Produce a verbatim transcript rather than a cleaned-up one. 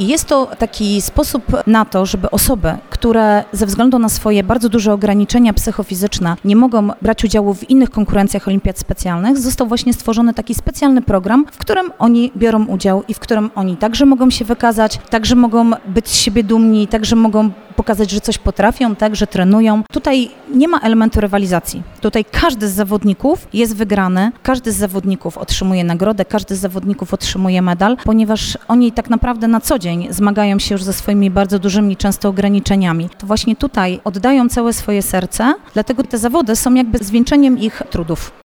I jest to taki sposób na to, żeby osoby, które ze względu na swoje bardzo duże ograniczenia psychofizyczne nie mogą brać udziału w innych konkurencjach olimpiad specjalnych, został właśnie stworzony taki specjalny program, w którym oni biorą udział i w którym oni także mogą się wykazać, także mogą być z siebie dumni, także mogą pokazać, że coś potrafią, tak, że trenują. Tutaj nie ma elementu rywalizacji. Tutaj każdy z zawodników jest wygrany, każdy z zawodników otrzymuje nagrodę, każdy z zawodników otrzymuje medal, ponieważ oni tak naprawdę na co dzień zmagają się już ze swoimi bardzo dużymi często ograniczeniami. To właśnie tutaj oddają całe swoje serce, dlatego te zawody są jakby zwieńczeniem ich trudów.